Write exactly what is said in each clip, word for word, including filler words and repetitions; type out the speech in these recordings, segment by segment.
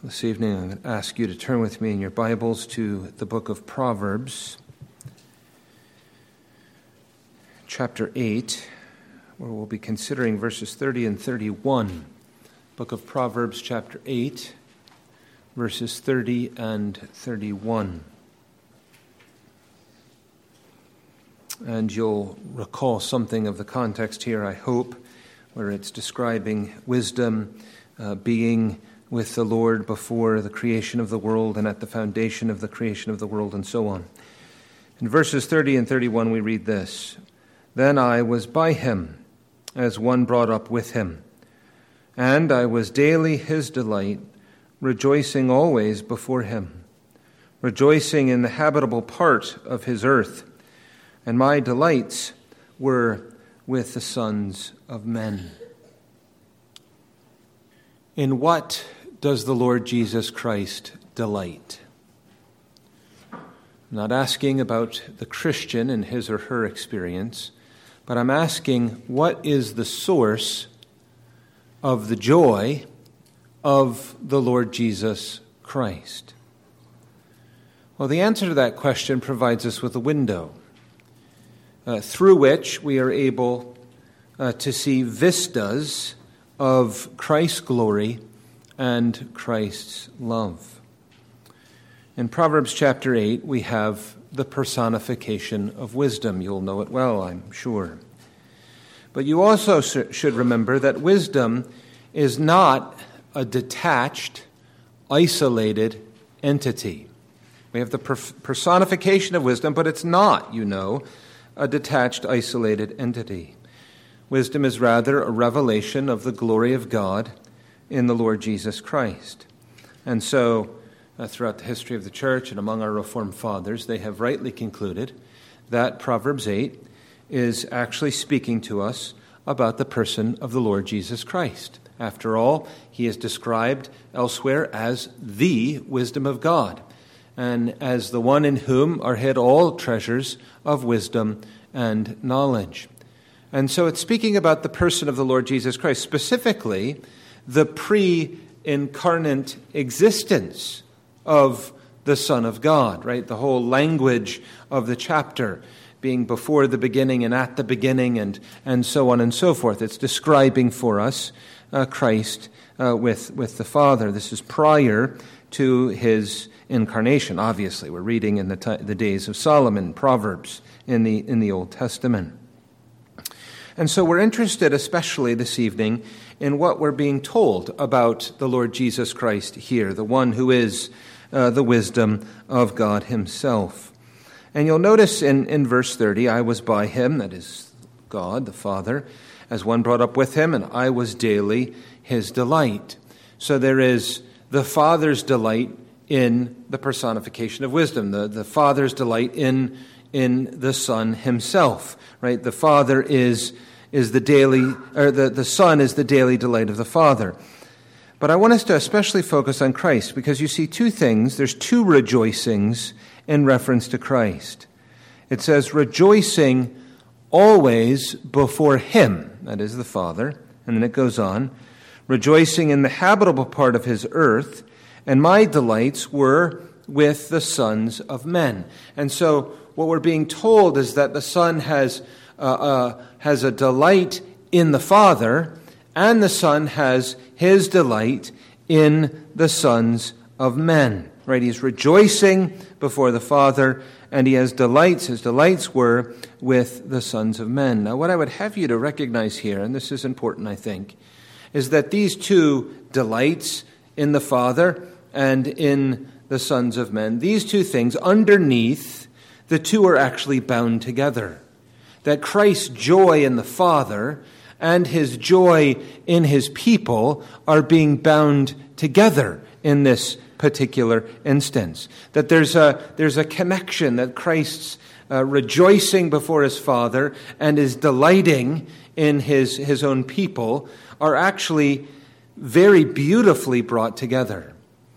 This evening I'm going to ask you to turn with me in your Bibles to the book of Proverbs, chapter eight, where we'll be considering verses thirty and thirty-one. Book of Proverbs, chapter eight, verses thirty and thirty-one. And you'll recall something of the context here, I hope, where it's describing wisdom uh, being with the Lord before the creation of the world and at the foundation of the creation of the world and so on. In verses thirty and thirty-one we read this: "Then I was by him, as one brought up with him, and I was daily his delight, rejoicing always before him, rejoicing in the habitable part of his earth, and my delights were with the sons of men." In what does the Lord Jesus Christ delight? I'm not asking about the Christian and his or her experience, but I'm asking, what is the source of the joy of the Lord Jesus Christ? Well, the answer to that question provides us with a window uh, through which we are able uh, to see vistas of Christ's glory and Christ's love. In Proverbs chapter eight, we have the personification of wisdom. You'll know it well, I'm sure. But you also should remember that wisdom is not a detached, isolated entity. We have the personification of wisdom, but it's not, you know, a detached, isolated entity. Wisdom is rather a revelation of the glory of God in the Lord Jesus Christ. And so, uh, throughout the history of the church and among our Reformed fathers, they have rightly concluded that Proverbs eight is actually speaking to us about the person of the Lord Jesus Christ. After all, he is described elsewhere as the wisdom of God, and as the one in whom are hid all treasures of wisdom and knowledge. And so it's speaking about the person of the Lord Jesus Christ, specifically the pre-incarnate existence of the Son of God, right? The whole language of the chapter being before the beginning and at the beginning and, and so on and so forth. It's describing for us uh, Christ uh, with, with the Father. This is prior to his incarnation. Obviously, we're reading in the, t- the days of Solomon, Proverbs in the in the Old Testament. And so we're interested, especially this evening, in what we're being told about the Lord Jesus Christ here, the one who is uh, the wisdom of God himself. And you'll notice in, in verse thirty, "I was by him," that is God, the Father, "as one brought up with him, and I was daily his delight." So there is the Father's delight in the personification of wisdom, the, the Father's delight in in the Son himself, right? The Father is is the daily, or the, the Son is the daily delight of the Father. But I want us to especially focus on Christ, because you see two things. There's two rejoicings in reference to Christ. It says, rejoicing always before him, that is the Father. And then it goes on, rejoicing in the habitable part of his earth, and my delights were with the sons of men. And so what we're being told is that the Son has uh, uh, has a delight in the Father, and the Son has his delight in the sons of men. Right? He's rejoicing before the Father, and he has delights. His delights were with the sons of men. Now, what I would have you to recognize here, and this is important, I think, is that these two delights in the Father and in the sons of men, these two things underneath, the two are actually bound together. That Christ's joy in the Father and his joy in his people are being bound together in this particular instance. That there's a there's a connection, that Christ's uh, rejoicing before his Father and is delighting in his, his own people are actually very beautifully brought together.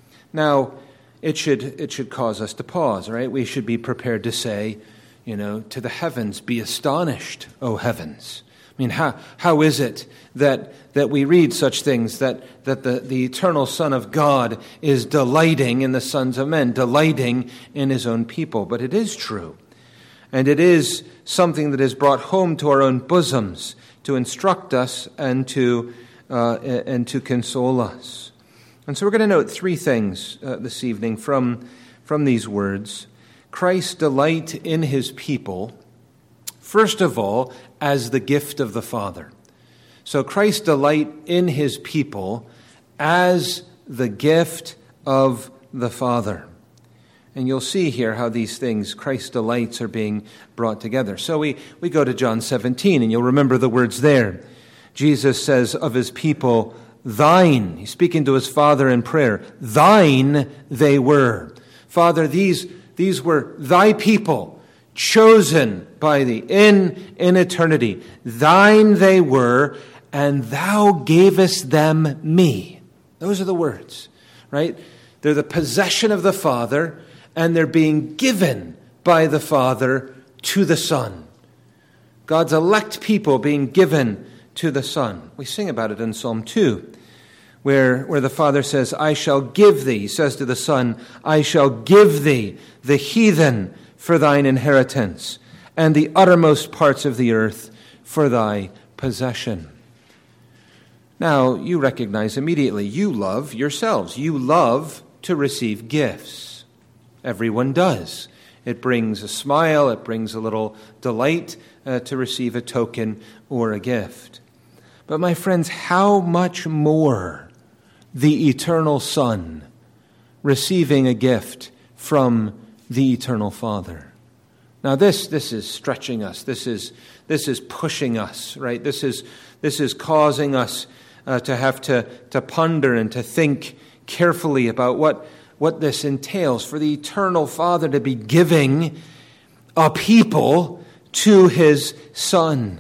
Now, It should it should cause us to pause, right? We should be prepared to say, you know, to the heavens, be astonished, O heavens. I mean, how how is it that that we read such things, that, that the, the eternal Son of God is delighting in the sons of men, delighting in his own people? But it is true. And it is something that is brought home to our own bosoms to instruct us and to uh, and to console us. And so we're going to note three things uh, this evening from, from these words. Christ's delight in his people, first of all, as the gift of the Father. So Christ's delight in his people as the gift of the Father. And you'll see here how these things, Christ's delights, are being brought together. So we, we go to John seventeen, and you'll remember the words there. Jesus says of his people, thine, he's speaking to his Father in prayer, thine they were. Father, these, these were thy people, chosen by thee in, in eternity. Thine they were, and thou gavest them me. Those are the words, right? They're the possession of the Father, and they're being given by the Father to the Son. God's elect people being given to the Son. We sing about it in Psalm two, where, where the Father says, I shall give thee, he says to the Son, I shall give thee the heathen for thine inheritance, and the uttermost parts of the earth for thy possession. Now, you recognize immediately, you love yourselves. You love to receive gifts. Everyone does. It brings a smile, it brings a little delight uh, to receive a token or a gift. But my friends, how much more the eternal Son receiving a gift from the eternal Father. Now this this is stretching us. This is this is pushing us, right? This is this is causing us uh, to have to to ponder and to think carefully about what what this entails for the eternal Father to be giving a people to his Son.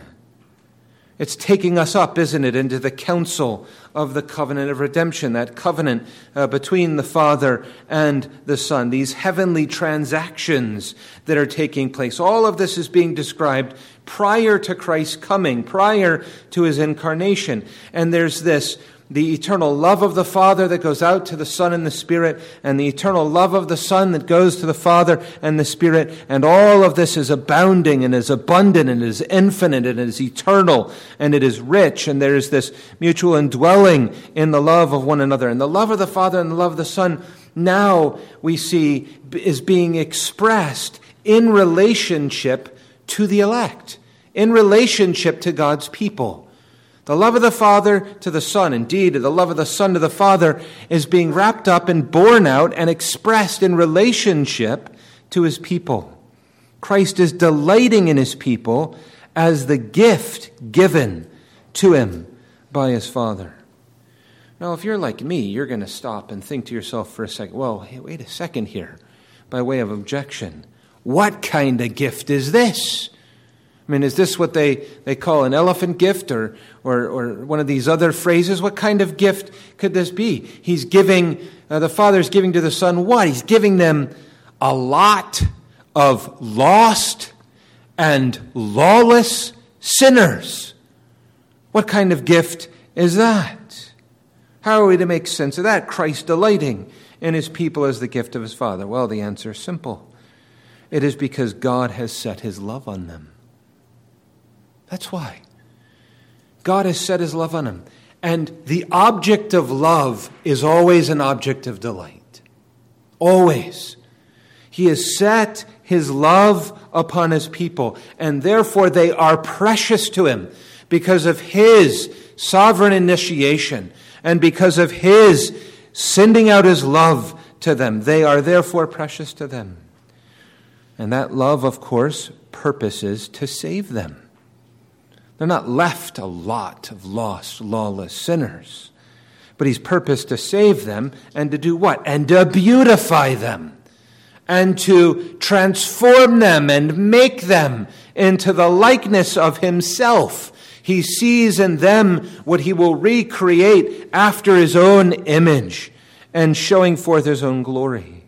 It's taking us up, isn't it, into the counsel of the covenant of redemption, that covenant uh, between the Father and the Son, these heavenly transactions that are taking place. All of this is being described prior to Christ's coming, prior to his incarnation. And there's this, the eternal love of the Father that goes out to the Son and the Spirit, and the eternal love of the Son that goes to the Father and the Spirit, and all of this is abounding and is abundant and is infinite and is eternal and it is rich, and there is this mutual indwelling in the love of one another. And the love of the Father and the love of the Son now we see is being expressed in relationship to the elect, in relationship to God's people. The love of the Father to the Son, indeed, the love of the Son to the Father, is being wrapped up and borne out and expressed in relationship to his people. Christ is delighting in his people as the gift given to him by his Father. Now, if you're like me, you're going to stop and think to yourself for a second, well, hey, wait a second here, by way of objection. What kind of gift is this? I mean, is this what they, they call an elephant gift or, or or one of these other phrases? What kind of gift could this be? He's giving, uh, the Father's giving to the Son what? He's giving them a lot of lost and lawless sinners. What kind of gift is that? How are we to make sense of that? Christ delighting in his people as the gift of his Father. Well, the answer is simple. It is because God has set his love on them. That's why. God has set his love on them. And the object of love is always an object of delight. Always. He has set his love upon his people, and therefore they are precious to him because of his sovereign initiation and because of his sending out his love to them. They are therefore precious to them. And that love, of course, purposes to save them. They're not left a lot of lost, lawless sinners. But he's purposed to save them and to do what? And to beautify them. And to transform them and make them into the likeness of himself. He sees in them what he will recreate after his own image and showing forth his own glory.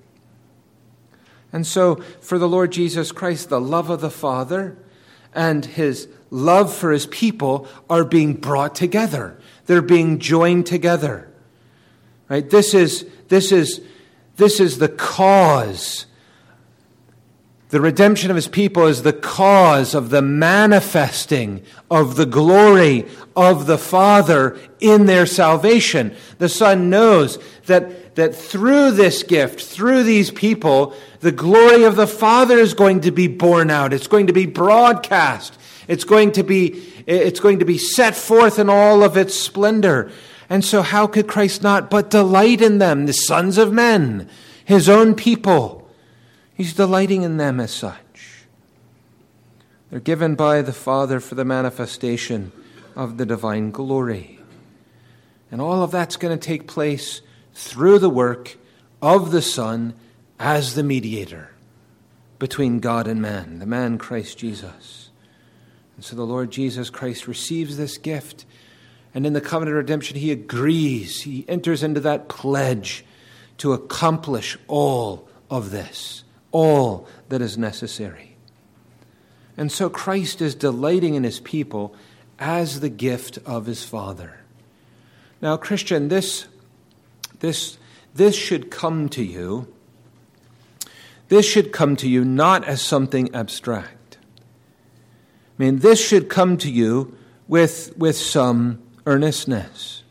And so, for the Lord Jesus Christ, the love of the Father and his love for his people are being brought together. They're being joined together. Right? This is, this is, this is the cause. The redemption of his people is the cause of the manifesting of the glory of the Father in their salvation. The Son knows that, that through this gift, through these people, the glory of the Father is going to be borne out. It's going to be broadcast. It's going to be, it's going to be set forth in all of its splendor. And so how could Christ not but delight in them, the sons of men, his own people? He's delighting in them as such. They're given by the Father for the manifestation of the divine glory. And all of that's going to take place through the work of the Son as the mediator between God and man, the man Christ Jesus. And so the Lord Jesus Christ receives this gift, and in the covenant of redemption he agrees, he enters into that pledge to accomplish all of this, all that is necessary. And so Christ is delighting in his people as the gift of his Father. Now, Christian, this, this, this should come to you. This should come to you not as something abstract. I mean, this should come to you with, with some earnestness.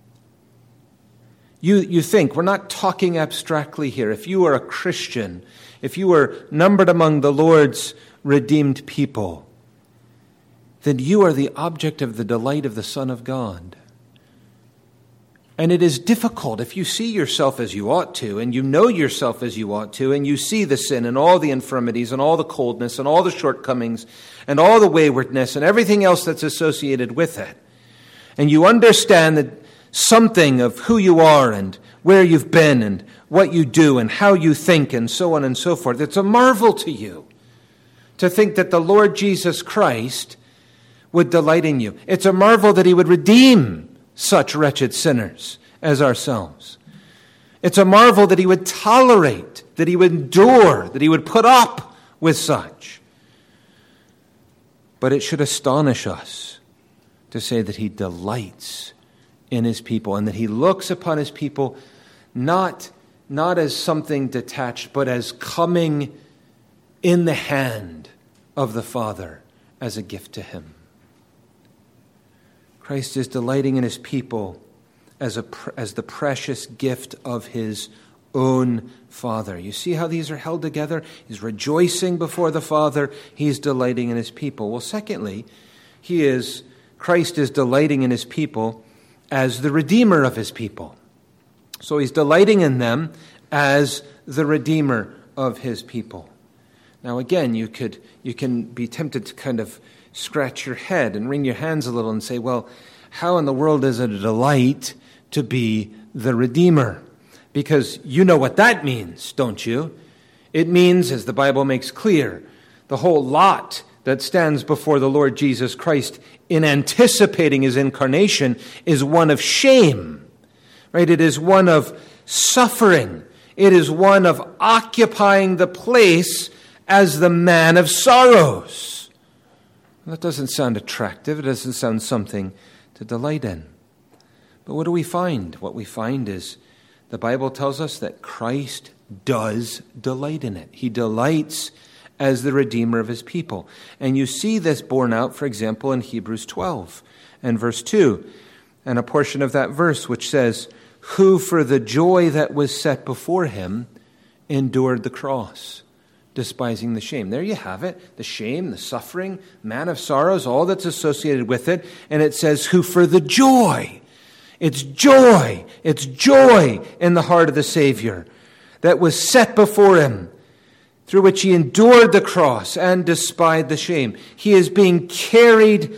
You, you think, we're not talking abstractly here. If you are a Christian, if you are numbered among the Lord's redeemed people, then you are the object of the delight of the Son of God. And it is difficult if you see yourself as you ought to, and you know yourself as you ought to, and you see the sin and all the infirmities and all the coldness and all the shortcomings and all the waywardness and everything else that's associated with it. And you understand that something of who you are and where you've been and what you do and how you think and so on and so forth. It's a marvel to you to think that the Lord Jesus Christ would delight in you. It's a marvel that he would redeem such wretched sinners as ourselves. It's a marvel that he would tolerate, that he would endure, that he would put up with such. But it should astonish us to say that he delights in his people and that he looks upon his people not, not as something detached, but as coming in the hand of the Father as a gift to him. Christ is delighting in his people as, a, as the precious gift of his own Father. You see how these are held together? He's rejoicing before the Father. He's delighting in his people. Well, secondly, he is, Christ is delighting in his people as the Redeemer of his people. So he's delighting in them as the Redeemer of his people. Now again, you could you can be tempted to kind of scratch your head and wring your hands a little and say, well, how in the world is it a delight to be the Redeemer? Because you know what that means, don't you? It means, as the Bible makes clear, the whole lot that stands before the Lord Jesus Christ in anticipating his incarnation is one of shame, right? It is one of suffering. It is one of occupying the place as the man of sorrows. That doesn't sound attractive. It doesn't sound something to delight in. But what do we find? What we find is the Bible tells us that Christ does delight in it. He delights as the Redeemer of his people. And you see this borne out, for example, in Hebrews twelve and verse two, and a portion of that verse which says, who for the joy that was set before him endured the cross, despising the shame. There you have it. The shame, the suffering, man of sorrows, all that's associated with it. And it says, who for the joy. It's joy. It's joy in the heart of the Savior that was set before him, through which he endured the cross and despised the shame. He is being carried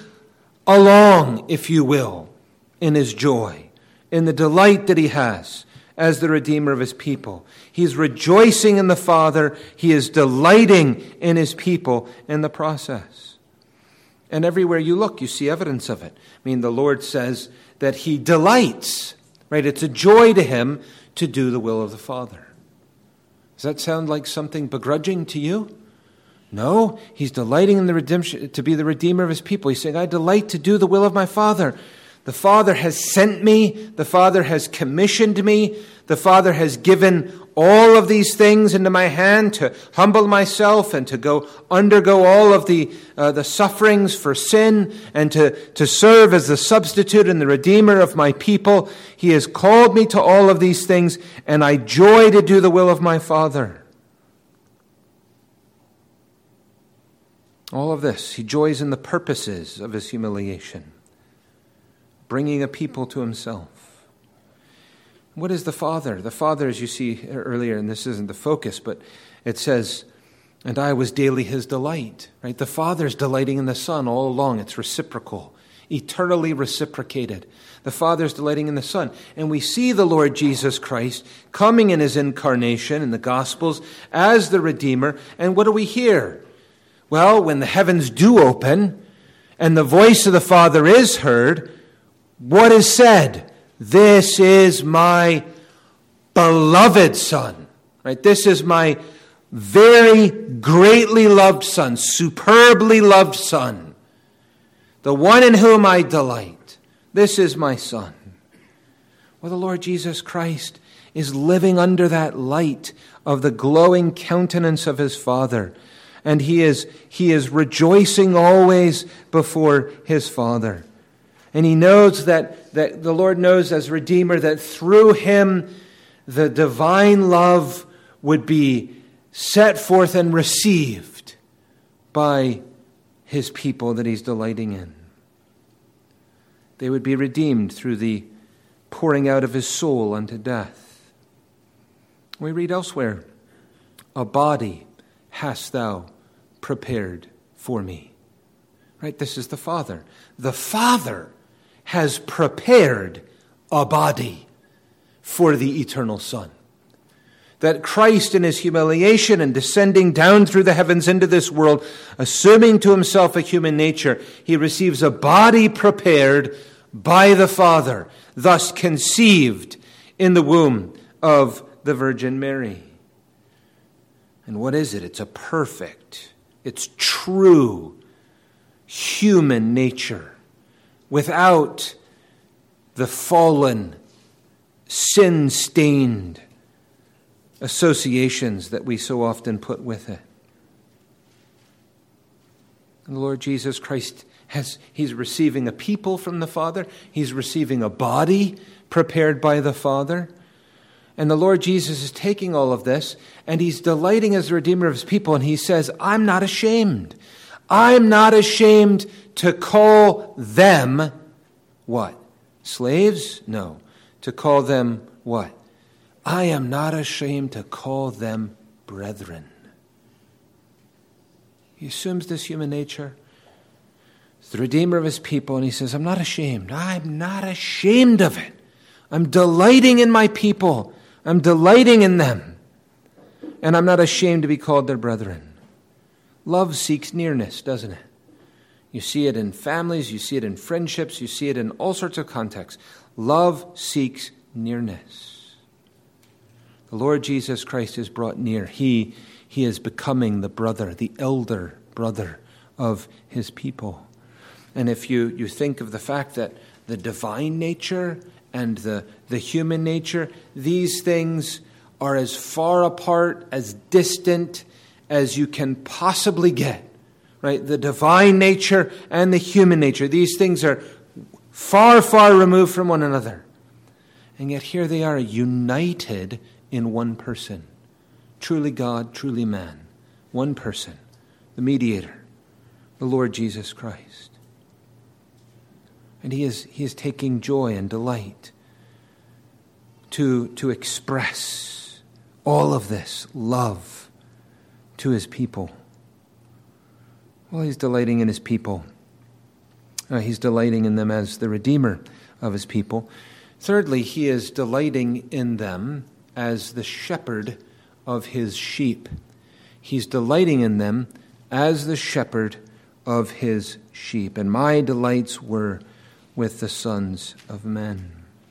along, if you will, in his joy, in the delight that he has as the Redeemer of his people. He's rejoicing in the Father. He is delighting in his people in the process. And everywhere you look, you see evidence of it. I mean, the Lord says that he delights, right? It's a joy to him to do the will of the Father. Does that sound like something begrudging to you? No, he's delighting in the redemption, to be the Redeemer of his people. He's saying, I delight to do the will of my Father. The Father has sent me. The Father has commissioned me. The Father has given all of these things into my hand to humble myself and to go undergo all of the uh, the sufferings for sin and to, to serve as the substitute and the Redeemer of my people. He has called me to all of these things, and I joy to do the will of my Father. All of this, he joys in the purposes of his humiliation, bringing a people to himself. What is the Father? The Father, as you see earlier, and this isn't the focus, but it says, and I was daily his delight. Right? The Father's delighting in the Son all along. It's reciprocal, eternally reciprocated. The Father's delighting in the Son. And we see the Lord Jesus Christ coming in his incarnation in the Gospels as the Redeemer. And what do we hear? Well, when the heavens do open and the voice of the Father is heard, what is said? This is my beloved Son. Right? This is my very greatly loved Son, superbly loved Son, the one in whom I delight. This is my Son. Well, the Lord Jesus Christ is living under that light of the glowing countenance of his Father. And he is, he is rejoicing always before his Father. And he knows that, that the Lord knows as Redeemer that through him the divine love would be set forth and received by his people that he's delighting in. They would be redeemed through the pouring out of his soul unto death. We read elsewhere, a body hast thou prepared for me. Right? This is the Father. The Father has prepared a body for the eternal Son. That Christ in his humiliation and descending down through the heavens into this world, assuming to himself a human nature, he receives a body prepared by the Father, thus conceived in the womb of the Virgin Mary. And what is it? It's a perfect, it's true human nature, without the fallen, sin-stained associations that we so often put with it. And the Lord Jesus Christ, has he's receiving a people from the Father. He's receiving a body prepared by the Father. And the Lord Jesus is taking all of this, and he's delighting as the Redeemer of his people, and he says, I'm not ashamed. I'm not ashamed to call them, what? Slaves? No. To call them what? I am not ashamed to call them brethren. He assumes this human nature. He's the Redeemer of his people, and he says, I'm not ashamed. I'm not ashamed of it. I'm delighting in my people. I'm delighting in them. And I'm not ashamed to be called their brethren. Love seeks nearness, doesn't it? You see it in families, you see it in friendships, you see it in all sorts of contexts. Love seeks nearness. The Lord Jesus Christ is brought near. He, he is becoming the brother, the elder brother of his people. And if you, you think of the fact that the divine nature and the, the human nature, these things are as far apart, as distant as you can possibly get. Right? The divine nature and the human nature. These things are far, far removed from one another. And yet here they are, united in one person. Truly God, truly man. One person. The mediator. The Lord Jesus Christ. And he is, he is taking joy and delight to, to express all of this love to his people. Well, he's delighting in his people. Uh, he's delighting in them as the Redeemer of his people. Thirdly, he is delighting in them as the shepherd of his sheep. He's delighting in them as the shepherd of his sheep. And my delights were with the sons of men.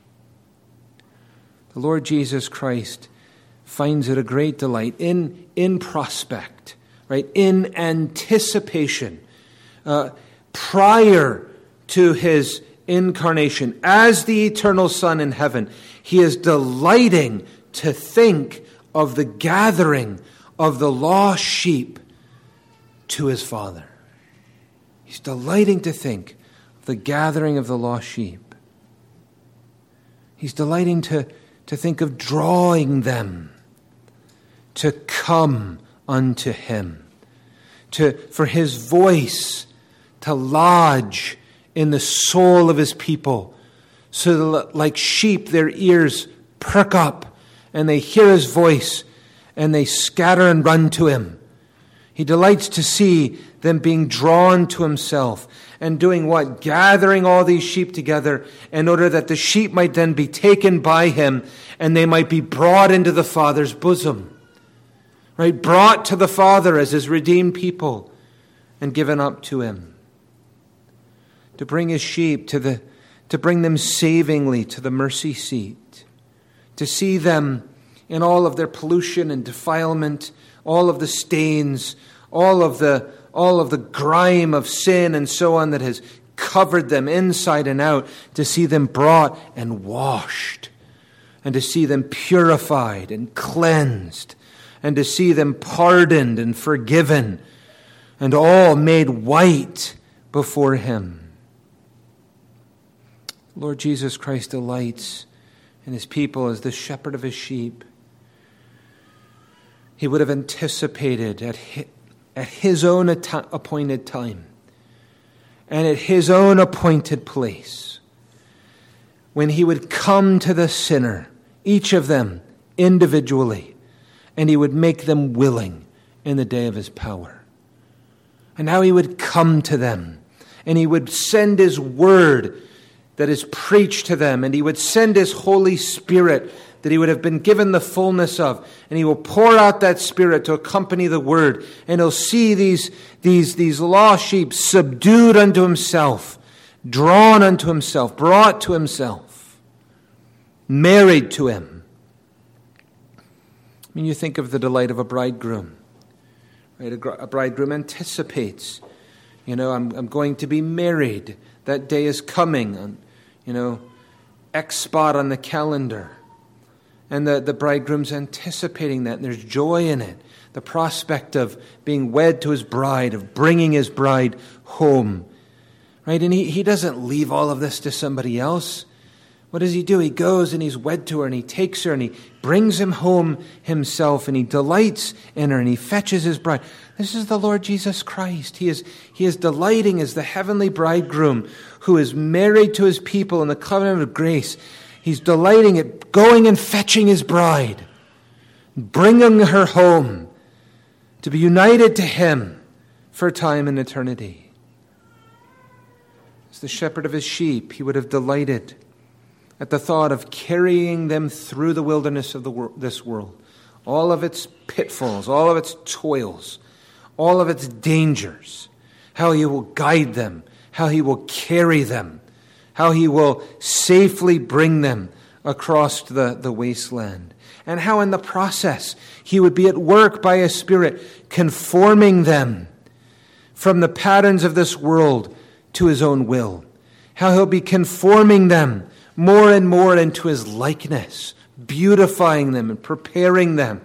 The Lord Jesus Christ finds it a great delight in, in prospect right? In anticipation, uh, prior to his incarnation, as the eternal Son in heaven, he is delighting to think of the gathering of the lost sheep to his Father. He's delighting to think of the gathering of the lost sheep. He's delighting to, to think of drawing them to come unto him, to for his voice to lodge in the soul of his people, so that like sheep their ears perk up and they hear his voice and they scatter and run to him. He delights to see them being drawn to himself and doing what? Gathering all these sheep together in order that the sheep might then be taken by him and they might be brought into the Father's bosom. Right? Brought to the Father as his redeemed people and given up to him. To bring his sheep to the, to bring them savingly to the mercy seat. To see them in all of their pollution and defilement, all of the stains, all of the, all of the grime of sin and so on that has covered them inside and out. To see them brought and washed. And to see them purified and cleansed. And to see them pardoned and forgiven. And all made white before him. Lord Jesus Christ delights in his people as the shepherd of his sheep. He would have anticipated at his, at his own appointed time and at his own appointed place when he would come to the sinner, each of them individually, and he would make them willing in the day of his power. And now he would come to them and he would send his word that is preached to them, and he would send his Holy Spirit that he would have been given the fullness of, and he will pour out that Spirit to accompany the word, and he'll see these, these, these lost sheep subdued unto himself, drawn unto himself, brought to himself, married to him. I mean, you think of the delight of a bridegroom, right? A, a bridegroom anticipates, you know, I'm, I'm going to be married. That day is coming on, you know, X spot on the calendar. And the, the bridegroom's anticipating that, and there's joy in it. The prospect of being wed to his bride, of bringing his bride home. Right? And he, he doesn't leave all of this to somebody else. What does he do? He goes and he's wed to her, and he takes her and he brings him home himself, and he delights in her, and he fetches his bride. This is the Lord Jesus Christ. He is, he is delighting as the heavenly bridegroom who is married to his people in the covenant of grace. He's delighting at going and fetching his bride, bringing her home to be united to him for time and eternity. As the shepherd of his sheep, he would have delighted at the thought of carrying them through the wilderness of the wor- this world, all of its pitfalls, all of its toils, all of its dangers, how he will guide them, how he will carry them, how he will safely bring them across the, the wasteland, and how in the process he would be at work by his Spirit, conforming them from the patterns of this world to his own will, how he'll be conforming them more and more into his likeness, beautifying them and preparing them.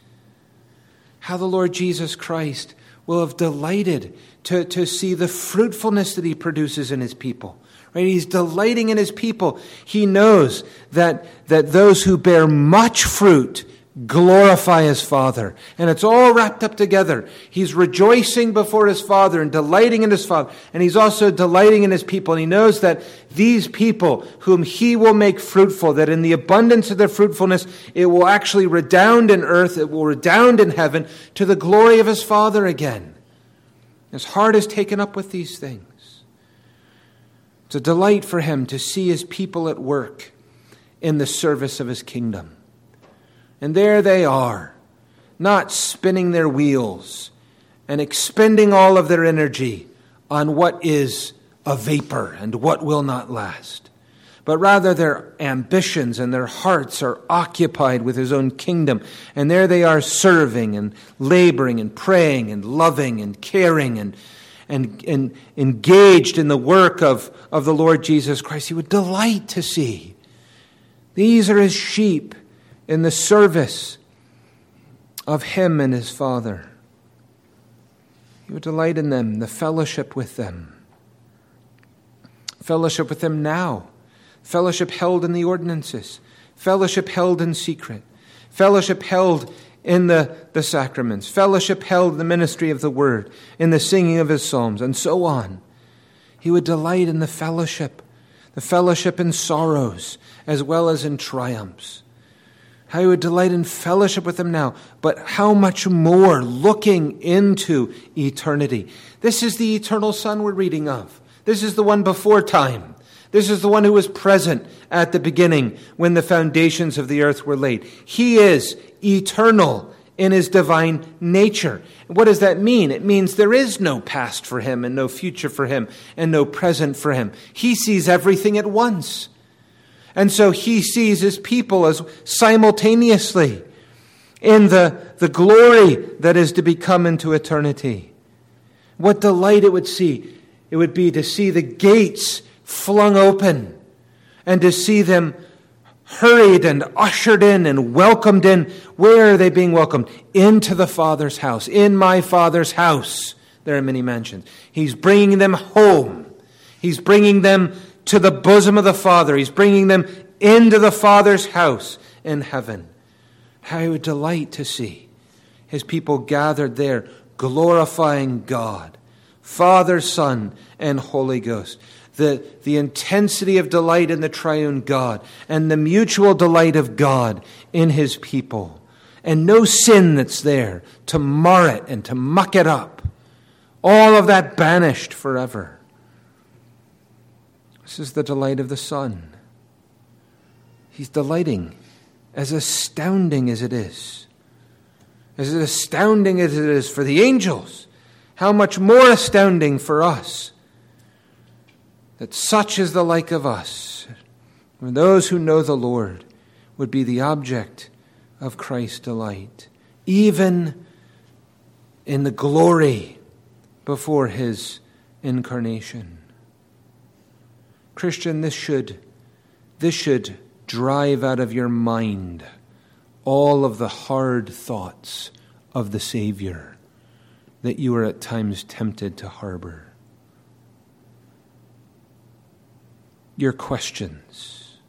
How the Lord Jesus Christ will have delighted to, to see the fruitfulness that he produces in his people. Right? He's delighting in his people. He knows that, that those who bear much fruit glorify his Father. And it's all wrapped up together. He's rejoicing before his Father and delighting in his Father. And he's also delighting in his people. And he knows that these people whom he will make fruitful, that in the abundance of their fruitfulness, it will actually redound in earth, it will redound in heaven to the glory of his Father again. His heart is taken up with these things. It's a delight for him to see his people at work in the service of his kingdom. And there they are, not spinning their wheels and expending all of their energy on what is a vapor and what will not last, but rather their ambitions and their hearts are occupied with his own kingdom. And there they are serving and laboring and praying and loving and caring and, and, and engaged in the work of, of the Lord Jesus Christ. He would delight to see. These are his sheep in the service of him and his Father. He would delight in them, the fellowship with them. Fellowship with them now. Fellowship held in the ordinances. Fellowship held in secret. Fellowship held in the, the sacraments. Fellowship held in the ministry of the word, in the singing of his psalms, and so on. He would delight in the fellowship, the fellowship in sorrows as well as in triumphs. How he would delight in fellowship with them now, but how much more looking into eternity. This is the eternal Son we're reading of. This is the one before time. This is the one who was present at the beginning when the foundations of the earth were laid. He is eternal in his divine nature. What does that mean? It means there is no past for him and no future for him and no present for him. He sees everything at once. And so he sees his people as simultaneously in the, the glory that is to be come into eternity. What delight it would see. It would be to see the gates flung open and to see them hurried and ushered in and welcomed in. Where are they being welcomed? Into the Father's house. In my Father's house. There are many mansions. He's bringing them home. He's bringing them to the bosom of the Father. He's bringing them into the Father's house in heaven. How he would delight to see his people gathered there, glorifying God, Father, Son, and Holy Ghost. The, the intensity of delight in the triune God and the mutual delight of God in his people. And no sin that's there to mar it and to muck it up. All of that banished forever. This is the delight of the Son. He's delighting, as astounding as it is. As astounding as it is for the angels, how much more astounding for us. That such is the like of us, when those who know the Lord would be the object of Christ's delight, even in the glory before his incarnation. Christian, this should, this should drive out of your mind all of the hard thoughts of the Savior that you are at times tempted to harbor. Your questions,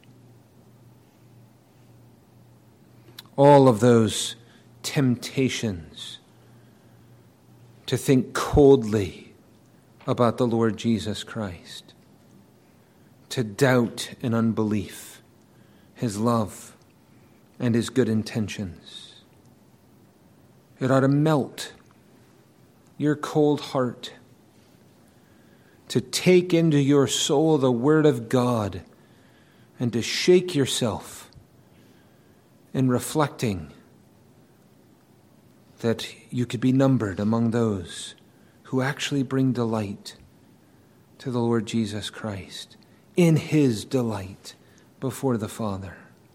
all of those temptations to think coldly about the Lord Jesus Christ, to doubt in unbelief his love and his good intentions. It ought to melt your cold heart, to take into your soul the Word of God and to shake yourself in reflecting that you could be numbered among those who actually bring delight to the Lord Jesus Christ in his delight before the Father.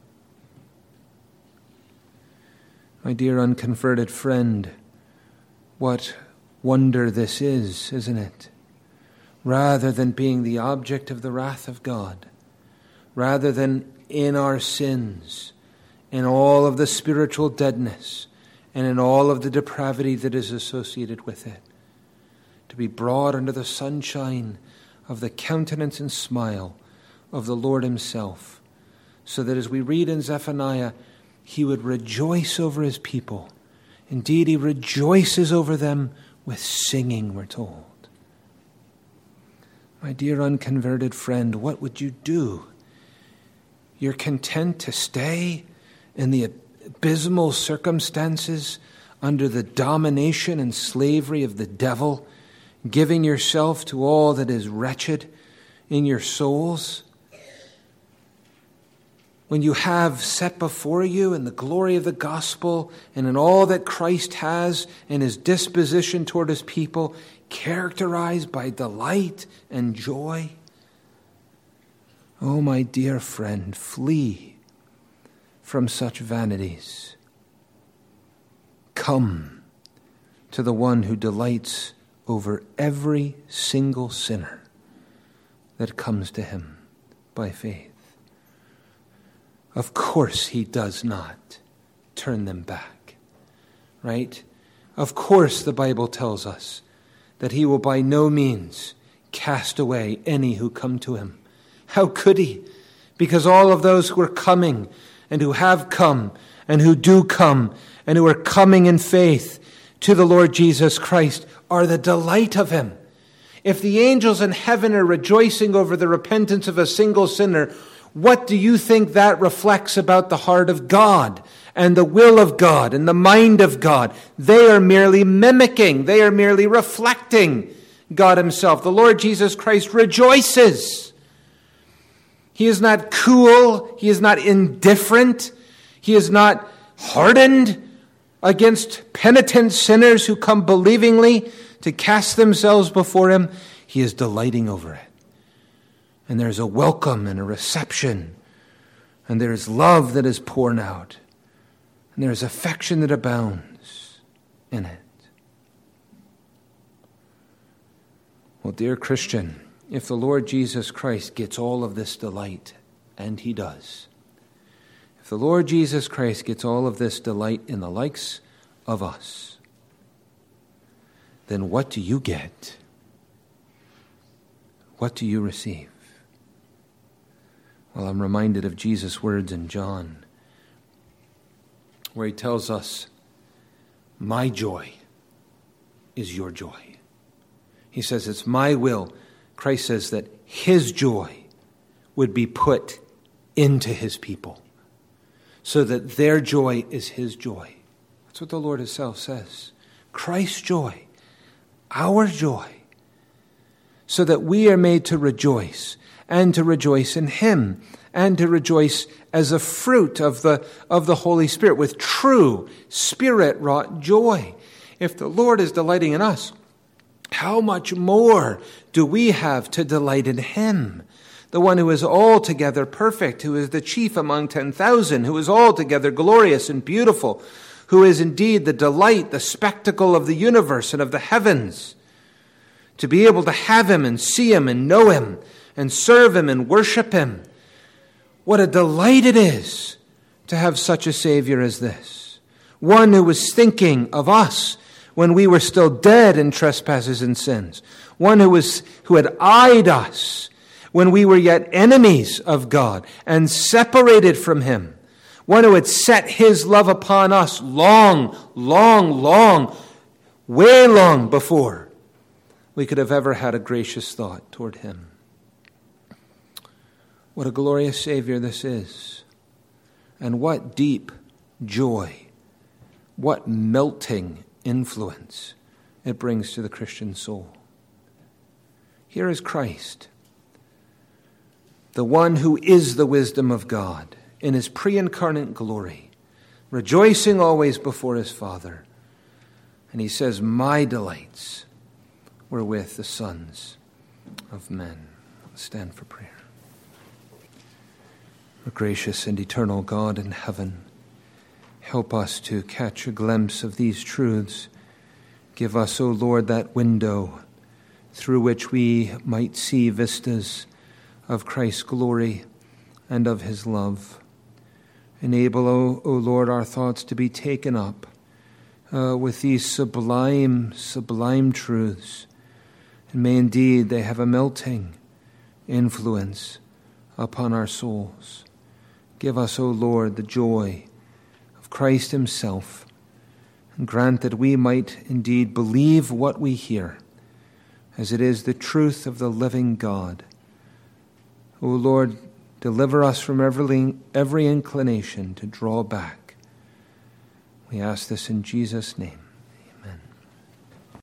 My dear unconverted friend, what wonder this is, isn't it? Rather than being the object of the wrath of God, rather than in our sins, in all of the spiritual deadness, and in all of the depravity that is associated with it, to be brought under the sunshine of the countenance and smile of the Lord himself, so that as we read in Zephaniah, he would rejoice over his people. Indeed, he rejoices over them with singing, we're told. My dear unconverted friend, what would you do? You're content to stay in the abysmal circumstances under the domination and slavery of the devil, giving yourself to all that is wretched in your souls? When you have set before you in the glory of the gospel and in all that Christ has in his disposition toward his people, characterized by delight and joy? Oh, my dear friend, flee from such vanities. Come to the one who delights over every single sinner that comes to him by faith. Of course he does not turn them back, right? Of course the Bible tells us that he will by no means cast away any who come to him. How could he? Because all of those who are coming and who have come and who do come and who are coming in faith to the Lord Jesus Christ are the delight of him. If the angels in heaven are rejoicing over the repentance of a single sinner, what do you think that reflects about the heart of God and the will of God and the mind of God? They are merely mimicking. They are merely reflecting God himself. The Lord Jesus Christ rejoices. He is not cool. He is not indifferent. He is not hardened against penitent sinners who come believingly to cast themselves before him. He is delighting over it. And there's a welcome and a reception. And there is love that is poured out. And there is affection that abounds in it. Well, dear Christian, if the Lord Jesus Christ gets all of this delight, and he does, if the Lord Jesus Christ gets all of this delight in the likes of us, then what do you get? What do you receive? Well, I'm reminded of Jesus' words in John, where he tells us, my joy is your joy. He says, it's my will. Christ says that his joy would be put into his people, so that their joy is his joy. That's what the Lord himself says. Christ's joy, our joy, so that we are made to rejoice, and to rejoice in him, and to rejoice as a fruit of the, of the Holy Spirit, with true Spirit-wrought joy. If the Lord is delighting in us, how much more do we have to delight in him? The one who is altogether perfect, who is the chief among ten thousand, who is altogether glorious and beautiful, who is indeed the delight, the spectacle of the universe and of the heavens. To be able to have him and see him and know him and serve him and worship him. What a delight it is to have such a Savior as this. One who was thinking of us when we were still dead in trespasses and sins. One who was who had eyed us when we were yet enemies of God and separated from him. One who had set his love upon us long, long, long, way long before we could have ever had a gracious thought toward him. What a glorious Savior this is. And what deep joy, what melting influence it brings to the Christian soul. Here is Christ, the one who is the wisdom of God in his pre-incarnate glory, rejoicing always before his Father. And he says, my delights were with the sons of men. Let's stand for prayer. Our gracious and eternal God in heaven, help us to catch a glimpse of these truths. Give us, O Lord, that window through which we might see vistas of Christ's glory and of his love. Enable, O, o Lord, our thoughts to be taken up uh, with these sublime, sublime truths. And may indeed they have a melting influence upon our souls. Give us, O Lord, the joy of Christ himself, and grant that we might indeed believe what we hear, as it is the truth of the living God. O Lord, deliver us from every, every inclination to draw back. We ask this in Jesus' name.